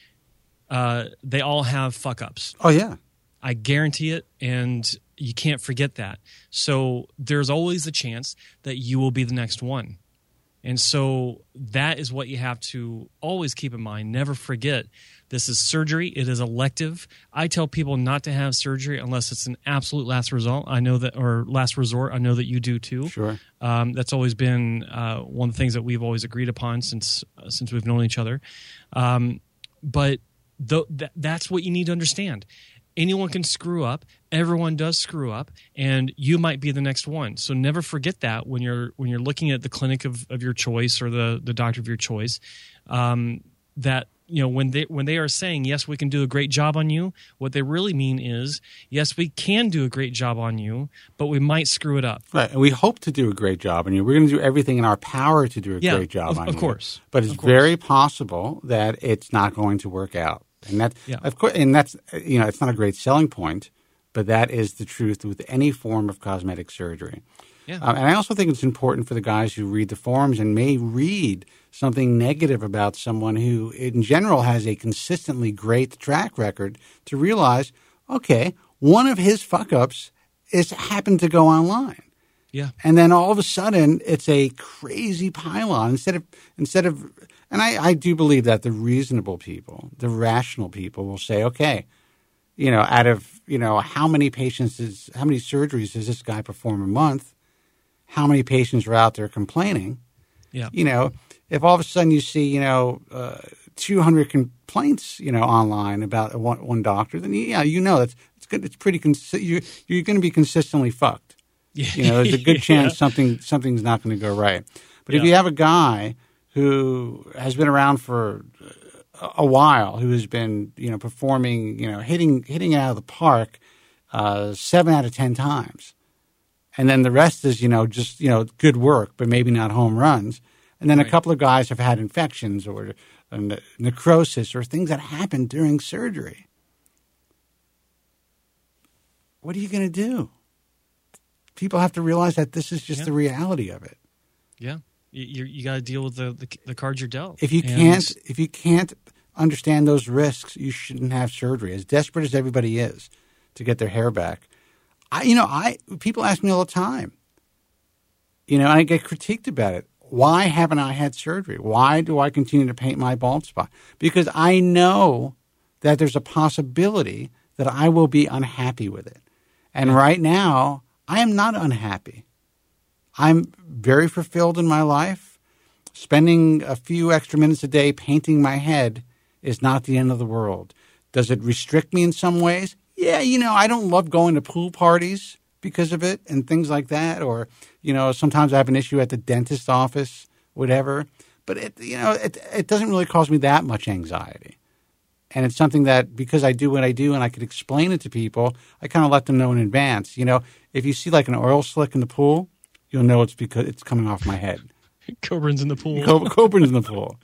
uh, they all have fuck-ups. Oh, yeah. I guarantee it, and you can't forget that. So there's always a chance that you will be the next one. And so that is what you have to always keep in mind. Never forget, this is surgery. It is elective. I tell people not to have surgery unless it's an absolute last result. I know that, or last resort. I know that you do too. Sure. Um, that's always been uh, one of the things that we've always agreed upon since uh, since we've known each other. Um, but th- th- that's what you need to understand. Anyone can screw up. Everyone does screw up, and you might be the next one. So never forget that when you're when you're looking at the clinic of, of your choice or the, the doctor of your choice. Um, that you know when they when they are saying yes, we can do a great job on you, what they really mean is yes, we can do a great job on you, but we might screw it up. Right, and we hope to do a great job on you. We're going to do everything in our power to do a yeah, great job of, on of you. Of course, but it's of course. very possible that it's not going to work out. And that's, yeah. of course, and that's, you know, it's not a great selling point, but that is the truth with any form of cosmetic surgery. Yeah. Um, and I also think it's important for the guys who read the forums and may read something negative about someone who, in general, has a consistently great track record to realize, okay, one of his fuck-ups is happened to go online. Yeah. And then all of a sudden, it's a crazy pylon. Instead of, instead of, and I, I do believe that the reasonable people, the rational people will say, okay, you know, out of, you know, how many patients is, how many surgeries does this guy perform a month? How many patients are out there complaining? Yeah. You know, if all of a sudden you see, you know, uh, two hundred complaints, you know, online about one, one doctor, then yeah, you know, that's, it's good. It's pretty, consi- you, you're going to be consistently fucked. Yeah. You know, there's a good chance yeah. something something's not going to go right. But yeah. if you have a guy who has been around for a while, who has been, you know, performing, you know, hitting hitting it out of the park uh, seven out of ten times, and then the rest is, you know, just, you know, good work, but maybe not home runs, And then Right. a couple of guys have had infections or uh, ne- necrosis or things that happen during surgery. What are you going to do? People have to realize that this is just Yeah. the reality of it. Yeah, you you got to deal with the, the the cards you're dealt. If you And- can't, if you can't understand those risks, you shouldn't have surgery. As desperate as everybody is to get their hair back, I, you know, I people ask me all the time. You know, I get critiqued about it. Why haven't I had surgery? Why do I continue to paint my bald spot? Because I know that there's a possibility that I will be unhappy with it. And Yeah. right now, I am not unhappy. I'm very fulfilled in my life. Spending a few extra minutes a day painting my head is not the end of the world. Does it restrict me in some ways? Yeah, you know, I don't love going to pool parties because of it and things like that. Or, you know, sometimes I have an issue at the dentist's office, whatever. But, it, you know, it, it doesn't really cause me that much anxiety. And it's something that because I do what I do and I could explain it to people, I kind of let them know in advance. You know, if you see like an oil slick in the pool, you'll know it's because it's coming off my head. Coburn's in the pool. Co- Coburn's in the pool.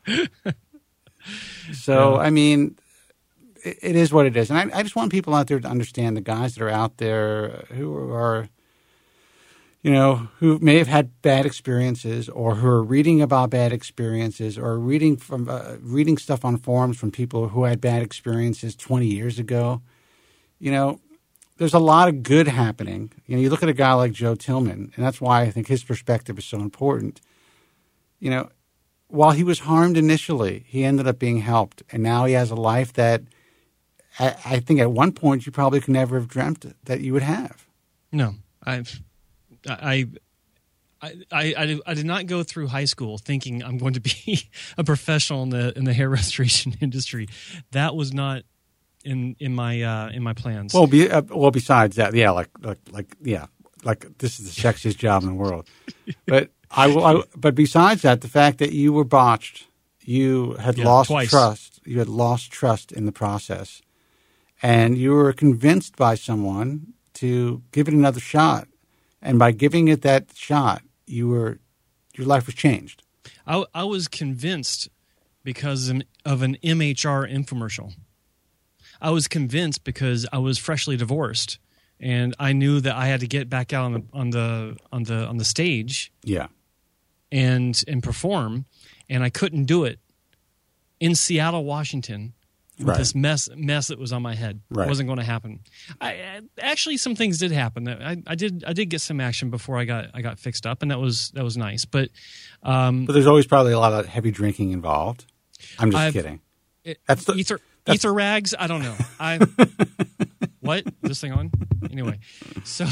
So, Yeah. I mean, it, it is what it is. And I, I just want people out there to understand the guys that are out there who are, you know, who may have had bad experiences or who are reading about bad experiences or reading from uh, reading stuff on forums from people who had bad experiences twenty years ago. You know, there's a lot of good happening. You know, you look at a guy like Joe Tillman, and that's why I think his perspective is so important. You know, while he was harmed initially, he ended up being helped. And now he has a life that I, I think at one point you probably could never have dreamt that you would have. No, I've, I, I, I, I did not go through high school thinking I'm going to be a professional in the in the hair restoration industry. That was not in in my uh, in my plans. Well, be, uh, well, besides that, yeah, like, like, like, yeah, like this is the sexiest job in the world. But I will. I, but besides that, the fact that you were botched, you had Yeah, lost twice. trust. You had lost trust in the process, and you were convinced by someone to give it another shot. And by giving it that shot, you were your life was changed. I, I was convinced because of an M H R infomercial. I was convinced because I was freshly divorced, and I knew that I had to get back out on the on the on the on the stage Yeah. and and perform, and I couldn't do it in Seattle, Washington, with Right. this mess mess that was on my head. Right. It wasn't going to happen. I, I actually some things did happen. I, I did I did get some action before I got I got fixed up, and that was that was nice. But um, But there's always probably a lot of heavy drinking involved. I'm just I've- kidding. it, That's the- ether that's- ether rags. I don't know. I what is this thing on? Anyway, so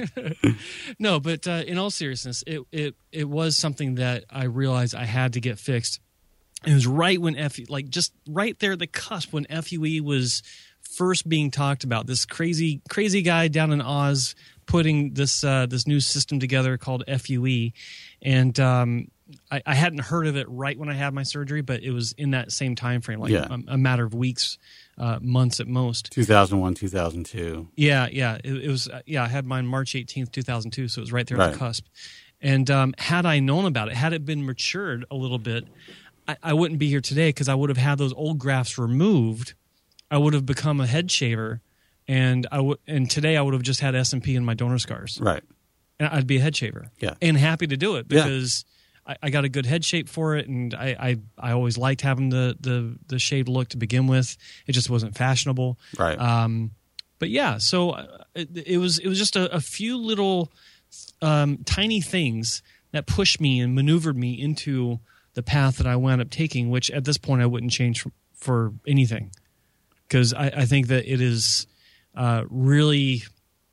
no, but uh, in all seriousness, it it it was something that I realized I had to get fixed. It was right when F like just right there at the cusp when F U E was first being talked about. This crazy crazy guy down in Oz putting this uh, this new system together called F U E, and um, I, I hadn't heard of it right when I had my surgery, but it was in that same time frame, like Yeah. a, a matter of weeks, uh, months at most. two thousand one, two thousand two. Yeah, yeah, it, it was. Uh, yeah, I had mine March eighteenth, two thousand two, so it was right there at Right. the cusp. And um, had I known about it, had it been matured a little bit, I, I wouldn't be here today because I would have had those old grafts removed. I would have become a head shaver, and I would. And today I would have just had S and P in my donor scars, Right. and I'd be a head shaver. Yeah. and happy to do it Yeah. because I, I got a good head shape for it, and I, I I always liked having the the the shaved look to begin with. It just wasn't fashionable. Right. Um, but yeah, so uh, it, it was it was just a, a few little um, tiny things that pushed me and maneuvered me into the path that I wound up taking, which at this point I wouldn't change for, for anything, because I, I think that it is uh, really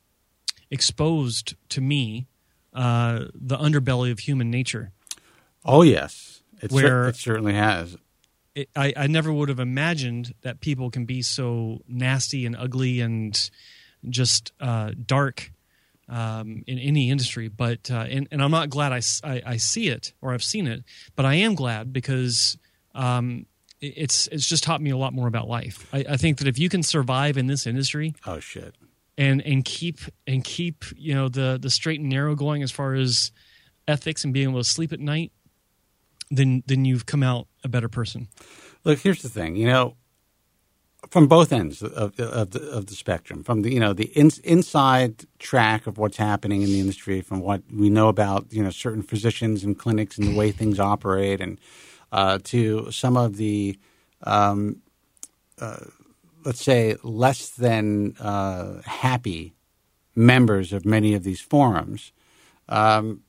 exposed to me uh, the underbelly of human nature. Oh, yes. It, cer- Where- it certainly has. It, I, I never would have imagined that people can be so nasty and ugly and just uh, dark um, in any industry. But uh, and, and I'm not glad I, s- I- I see it or I've seen it, but I am glad because um, it- it's it's just taught me a lot more about life. I, I think that if you can survive in this industry Oh, shit. and and keep and keep you know the the straight and narrow going as far as ethics and being able to sleep at night, then then you've come out a better person. Look, here's the thing. You know, from both ends of, of, the, of the spectrum, from the you know the in, inside track of what's happening in the industry, from what we know about you know certain physicians and clinics and the way things operate, and uh, to some of the um, uh, let's say less than uh, happy members of many of these forums, um,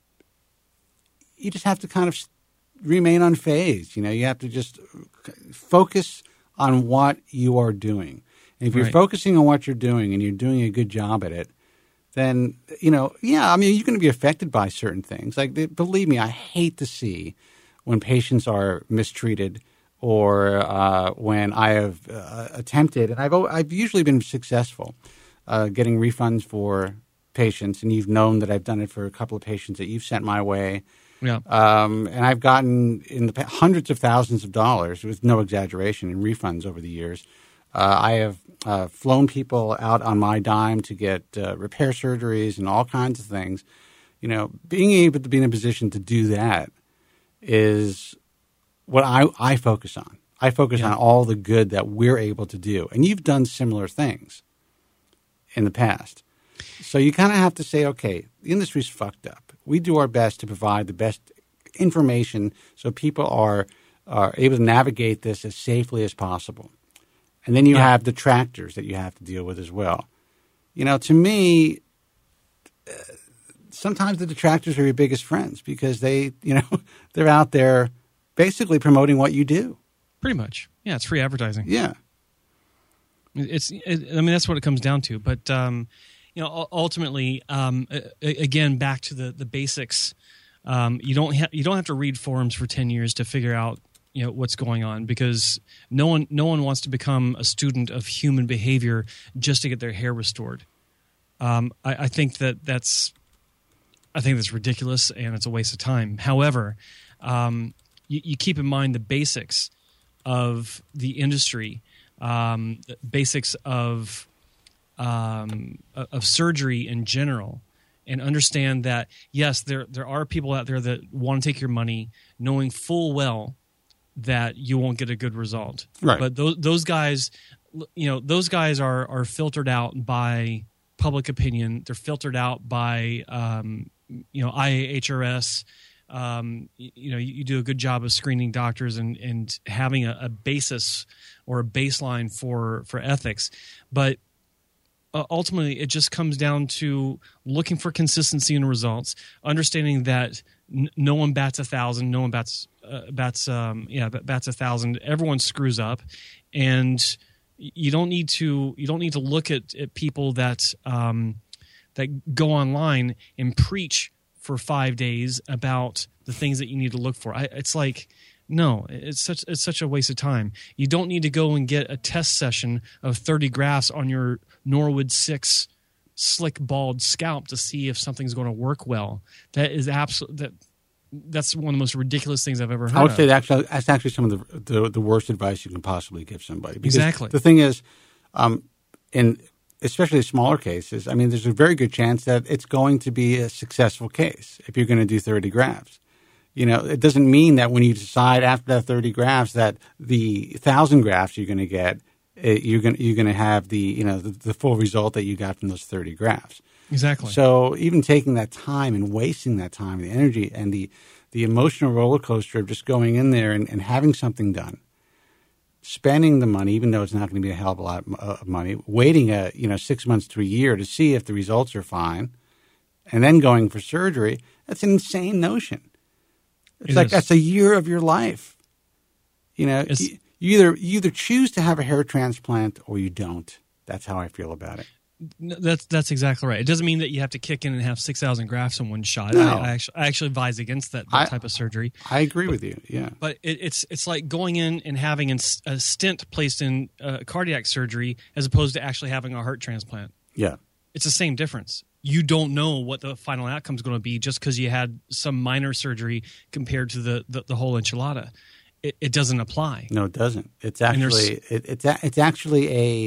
you just have to kind of remain unfazed. You know, you have to just focus on what you are doing. And if you're right. focusing on what you're doing and you're doing a good job at it, then, you know, yeah, I mean, you're going to be affected by certain things. Like, believe me, I hate to see when patients are mistreated or uh, when I have uh, attempted, and I've I've usually been successful uh, getting refunds for patients, and you've known that I've done it for a couple of patients that you've sent my way. Yeah. Um, and I've gotten in the hundreds of thousands of dollars, with no exaggeration, in refunds over the years. Uh, I have uh, flown people out on my dime to get uh, repair surgeries and all kinds of things. You know, being able to be in a position to do that is what I, I focus on. I focus yeah. on all the good that we're able to do. And you've done similar things in the past. So you kind of have to say, okay, the industry's fucked up. We do our best to provide the best information so people are are able to navigate this as safely as possible. And then you yeah. have detractors that you have to deal with as well. You know, to me, uh, sometimes the detractors are your biggest friends because they, you know, they're out there basically promoting what you do. Pretty much. Yeah, it's free advertising. Yeah. It's. It, I mean, that's what it comes down to. But um, you know, ultimately, um, again, back to the the basics. Um, you don't ha- you don't have to read forums for ten years to figure out you know what's going on, because no one no one wants to become a student of human behavior just to get their hair restored. Um, I, I think that that's I think that's ridiculous and it's a waste of time. However, um, you, you keep in mind the basics of the industry, um, basics of um, of surgery in general, and understand that yes, there there are people out there that want to take your money, knowing full well that you won't get a good result. Right. But those those guys, you know, those guys are are filtered out by public opinion. They're filtered out by um, you know I A H R S. Um, you, you know, you, you do a good job of screening doctors and and having a, a basis or a baseline for for ethics, but Uh, ultimately, it just comes down to looking for consistency in results, understanding that n- no one bats a thousand, no one bats uh, bats um, yeah bats a thousand. Everyone screws up, and you don't need to you don't need to look at, at people that um, that go online and preach for five days about the things that you need to look for. I, it's like. No, it's such it's such a waste of time. You don't need to go and get a test session of thirty grafts on your Norwood six slick bald scalp to see if something's going to work well. That is absolute. That that's one of the most ridiculous things I've ever heard. I would of. say that actually, that's actually some of the, the the worst advice you can possibly give somebody. Because exactly. The thing is, um, in especially smaller cases, I mean, there's a very good chance that it's going to be a successful case if you're going to do thirty grafts. You know, it doesn't mean that when you decide after that thirty grafts that the thousand grafts you're going to get, it, you're going you're going to have the you know the, the full result that you got from those thirty grafts. Exactly. So even taking that time and wasting that time, the energy and the the emotional roller coaster of just going in there and, and having something done, spending the money, even though it's not going to be a hell of a lot of money, waiting a you know six months to a year to see if the results are fine, and then going for surgery. That's an insane notion. It's it like is. That's a year of your life. You know, you, you either you either choose to have a hair transplant or you don't. That's how I feel about it. That's that's exactly right. It doesn't mean that you have to kick in and have six thousand grafts in one shot. No. I, I actually I actually advise against that, that I, type of surgery. I agree with you. Yeah, but it, it's it's like going in and having a stent placed in uh, cardiac surgery as opposed to actually having a heart transplant. Yeah, it's the same difference. You don't know what the final outcome is going to be just because you had some minor surgery compared to the, the, the whole enchilada. It, it doesn't apply. No, it doesn't. It's actually it, it's a, it's actually a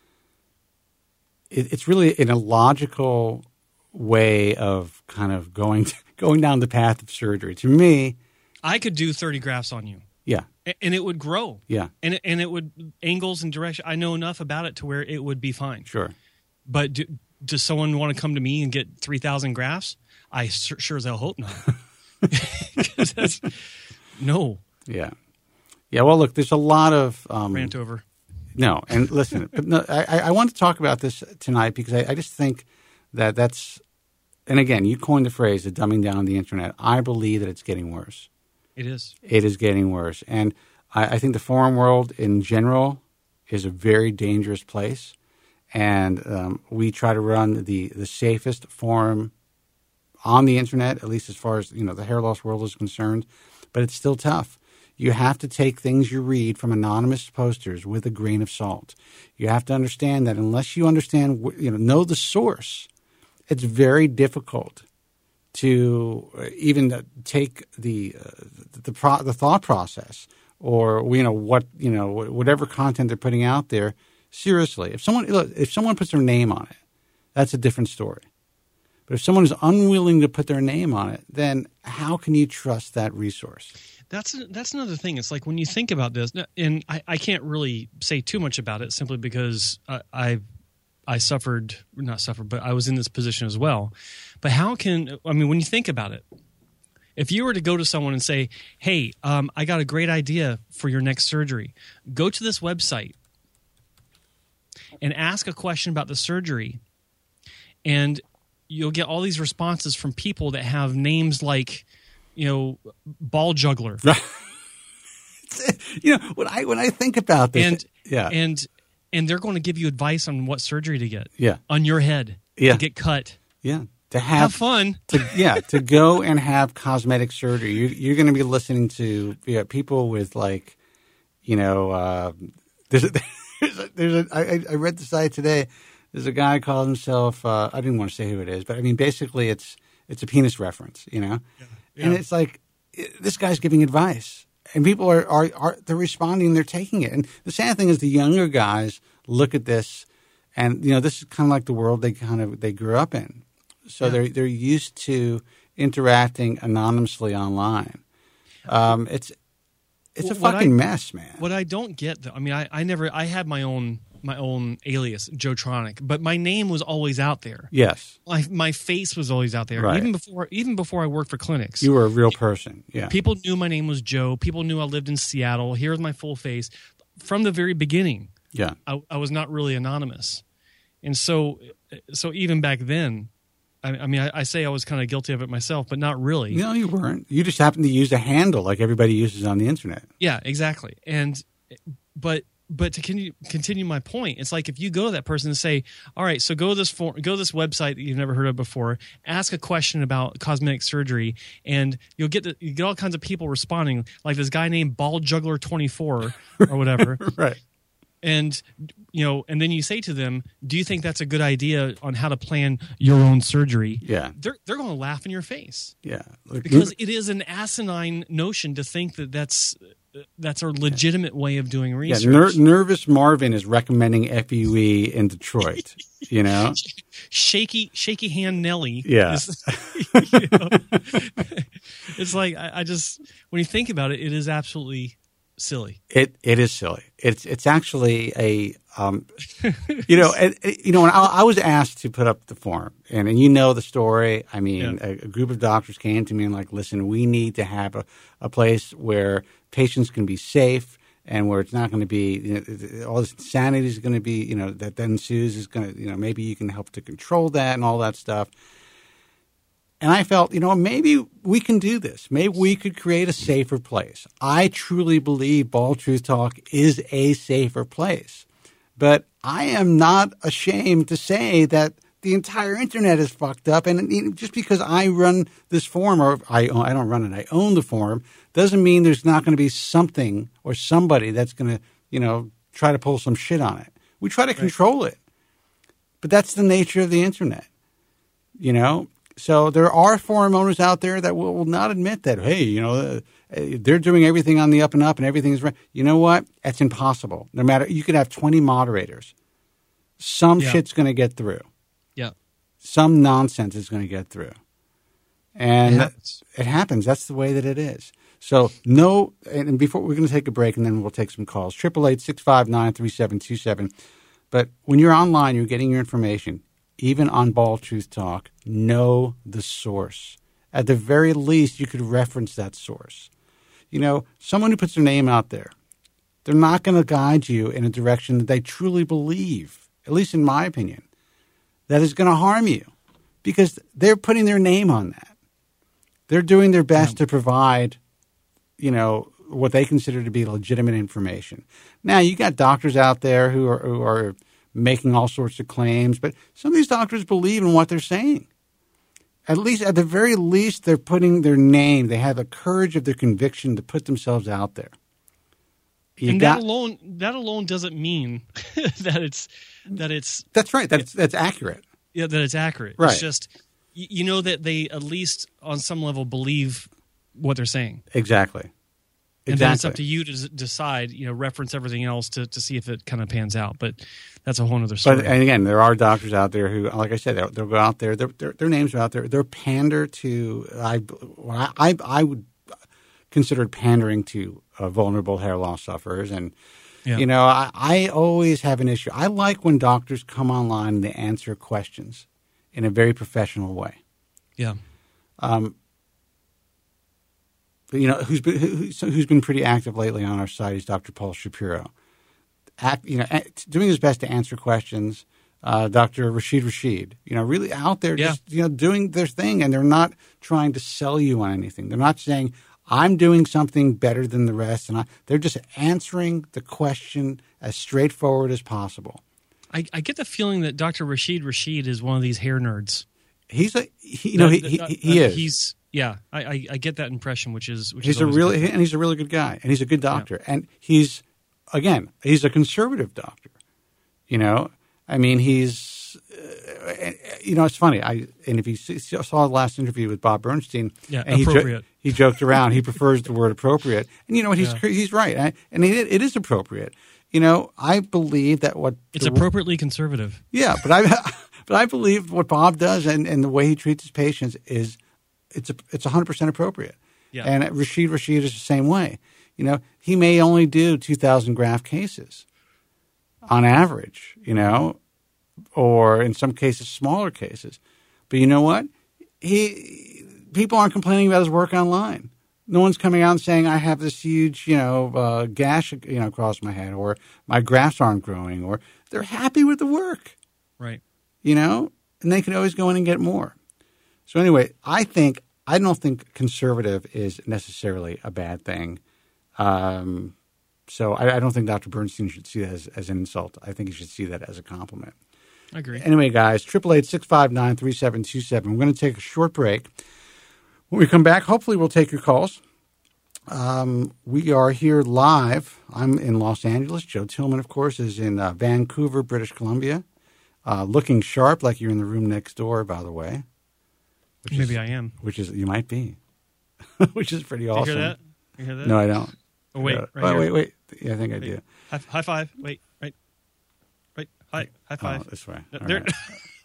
it, it's really an illogical way of kind of going going down the path of surgery. To me, I could do thirty graphs on you. Yeah. And it would grow. Yeah. And it, and it would, angles and direction, I know enough about it to where it would be fine. Sure. But do, does someone want to come to me and get three thousand graphs? I sure, sure as hell hope not. that's, no. Yeah. Yeah, well, look, there's a lot of... Um, Rant over. No, and listen, but no, I, I want to talk about this tonight because I, I just think that that's... And again, you coined the phrase, the dumbing down the internet. I believe that it's getting worse. It is. It is getting worse. And I, I think the forum world in general is a very dangerous place. And um, we try to run the, the safest forum on the internet, at least as far as, you know, the hair loss world is concerned. But it's still tough. You have to take things you read from anonymous posters with a grain of salt. You have to understand that unless you understand, you know, know the source, it's very difficult to even take the uh, the, pro- the thought process or you know what you know whatever content they're putting out there seriously. If someone look, if someone puts their name on it, that's a different story. But if someone is unwilling to put their name on it, then how can you trust that resource? That's that's another thing. It's like when you think about this, and I, I can't really say too much about it simply because I, I I suffered, not suffered, but I was in this position as well. But how can, I mean, when you think about it, if you were to go to someone and say, hey, um, I got a great idea for your next surgery, go to this website and ask a question about the surgery, and you'll get all these responses from people that have names like, you know, ball juggler. you know, when I when I think about this, and yeah, and and they're going to give you advice on what surgery to get. Yeah, on your head. Yeah, to get cut. Yeah, to have, have fun. To, yeah, to go and have cosmetic surgery. You, you're going to be listening to yeah, people with like, you know, uh, there's a, there's a, there's a I, I read the site today. There's a guy called himself. Uh, I didn't want to say who it is, but I mean, basically, it's it's a penis reference, you know. Yeah. Yeah. And it's like, this guy's giving advice. And people are, are, are, they're responding, they're taking it. And the sad thing is the younger guys look at this and, you know, this is kind of like the world they kind of, they grew up in. So yeah. they're, they're used to interacting anonymously online. Um, it's, it's well, a fucking I, mess, man. What I don't get, though, I mean, I, I never, I had my own, my own alias, Joetronic, but my name was always out there. Yes. My my face was always out there. Right. Even before even before I worked for clinics. You were a real person. Yeah. People knew my name was Joe. People knew I lived in Seattle. Here's my full face. From the very beginning. Yeah. I, I was not really anonymous. And so so even back then, I, I mean, I, I say I was kind of guilty of it myself, but not really. No, you weren't. You just happened to use a handle like everybody uses on the internet. Yeah, exactly. And but But to continue, continue my point, it's like if you go to that person and say, all right, so go to this for, go to this website that you've never heard of before, ask a question about cosmetic surgery, and you'll get the, you get all kinds of people responding, like this guy named Ball Juggler twenty-four or whatever. Right. And, you know, and then you say to them, do you think that's a good idea on how to plan your own surgery? Yeah. They're, they're going to laugh in your face. Yeah. Look, because it is an asinine notion to think that that's... That's a legitimate way of doing research. Yeah, ner- Nervous Marvin is recommending F U E in Detroit, you know? Shaky shaky hand Nelly. Yeah. Is, you know, it's like, I, I just, when you think about it, it is absolutely silly. It It is silly. It's it's actually a, um, you know, it, it, you know. When I, I was asked to put up the form, and, and you know the story. I mean, yeah. a, a group of doctors came to me and like, listen, we need to have a, a place where patients can be safe and where it's not going to be, you know, all this insanity is going to be, you know, that then ensues is going to, you know, maybe you can help to control that and all that stuff. And I felt, you know, maybe we can do this. Maybe we could create a safer place. I truly believe Bald Truth Talk is a safer place. But I am not ashamed to say that the entire internet is fucked up. And just because I run this forum, or I, I don't run it, I own the forum, doesn't mean there's not going to be something or somebody that's going to, you know, try to pull some shit on it. We try to right. control it. But that's the nature of the internet, you know? So there are forum owners out there that will, will not admit that, hey, you know, uh, they're doing everything on the up and up and everything is right. You know what? That's impossible. No matter, you could have twenty moderators. Some yeah. shit's going to get through. Yeah. Some nonsense is going to get through. And it happens. it happens. That's the way that it is. So no, and before we're going to take a break, and then we'll take some calls. Triple eight six five nine three seven two seven. But when you're online, you're getting your information. Even on Bald Truth Talk, know the source. At the very least, you could reference that source. You know, someone who puts their name out there, they're not going to guide you in a direction that they truly believe, at least in my opinion, that is going to harm you because they're putting their name on that. They're doing their best yeah. to provide, you know, what they consider to be legitimate information. Now, you got doctors out there who are, who are making all sorts of claims, but some of these doctors believe in what they're saying. At least, at the very least, they're putting their name. They have the courage of their conviction to put themselves out there. You and got, that alone, that alone doesn't mean that it's that it's. That's right. That's that's accurate. Yeah, that it's accurate. Right. It's just you know that they at least on some level believe what they're saying. Exactly. And exactly. then it's up to you to decide, you know, reference everything else to, to see if it kind of pans out. But that's a whole other story. But, and again, there are doctors out there who, like I said, they'll, they'll go out there. Their, their, their names are out there. They're pander to I, I, I would consider it pandering to uh, vulnerable hair loss sufferers. And, yeah. you know, I, I always have an issue. I like when doctors come online and they answer questions in a very professional way. Yeah. Um. You know, who's been who's, who's been pretty active lately on our site is Doctor Paul Shapiro. Act, you know, doing his best to answer questions. Uh, Doctor Rashid Rashid, you know, really out there, yeah. just you know, doing their thing, and they're not trying to sell you on anything. They're not saying I'm doing something better than the rest, and I, they're just answering the question as straightforward as possible. I, I get the feeling that Doctor Rashid Rashid is one of these hair nerds. He's a, he, you know, he, he, he is. He's. Yeah, I, I, I get that impression, which is which he's is a really and he's a really good guy, and he's a good doctor, yeah. and he's again he's a conservative doctor. You know, I mean, he's uh, you know, it's funny. I and if you saw the last interview with Bob Bernstein, yeah, and appropriate. He, jo- he joked around. He prefers the word appropriate, and you know what? He's yeah. he's right, and it, it is appropriate. You know, I believe that what it's the, appropriately conservative. Yeah, but I but I believe what Bob does and, and the way he treats his patients is. It's a, it's one hundred percent appropriate. Yeah. And Rashid Rashid is the same way. You know, he may only do two thousand graft cases on average, you know, or in some cases smaller cases. But you know what? He people aren't complaining about his work online. No one's coming out and saying I have this huge, you know, uh, gash, you know, across my head, or my grafts aren't growing, or they're happy with the work. Right. You know, and they can always go in and get more. So anyway, I think I don't think conservative is necessarily a bad thing. Um, so I, I don't think Doctor Bernstein should see that as, as an insult. I think he should see that as a compliment. I agree. Anyway, guys, triple eight six five nine three seven two seven. We're going to take a short break. When we come back, hopefully we'll take your calls. Um, we are here live. I'm in Los Angeles. Joe Tillman, of course, is in uh, Vancouver, British Columbia, uh, looking sharp like you're in the room next door, by the way. Which Maybe is, I am. Which is you might be, which is pretty awesome. You hear that? You hear that? No, I don't. Oh wait, uh, right oh, here. wait, wait. Yeah, I think I wait. do. High, high five. Wait, right, right. High, high five. Oh, this way. Uh, All there. right.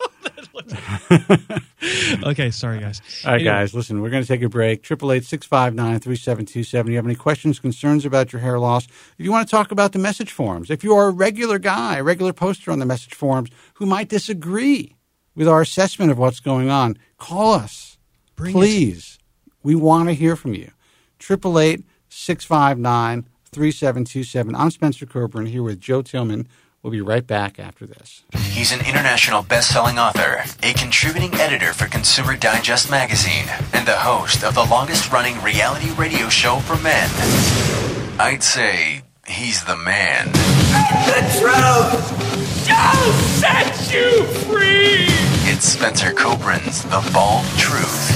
Okay, sorry guys. All right, anyway. guys, listen, we're going to take a break. triple eight six five nine three seven two seven. You have any questions, concerns about your hair loss? If you want to talk about the message forums, if you are a regular guy, a regular poster on the message forums who might disagree with our assessment of what's going on, call us. Bring Please. It. We want to hear from you. triple eight six five nine three seven two seven. I'm Spencer Coburn here with Joe Tillman. We'll be right back after this. He's an international best-selling author, a contributing editor for Consumer Digest magazine, and the host of the longest-running reality radio show for men. I'd say he's the man. The truth shall set you free! It's Spencer Coburn's The Bald Truth.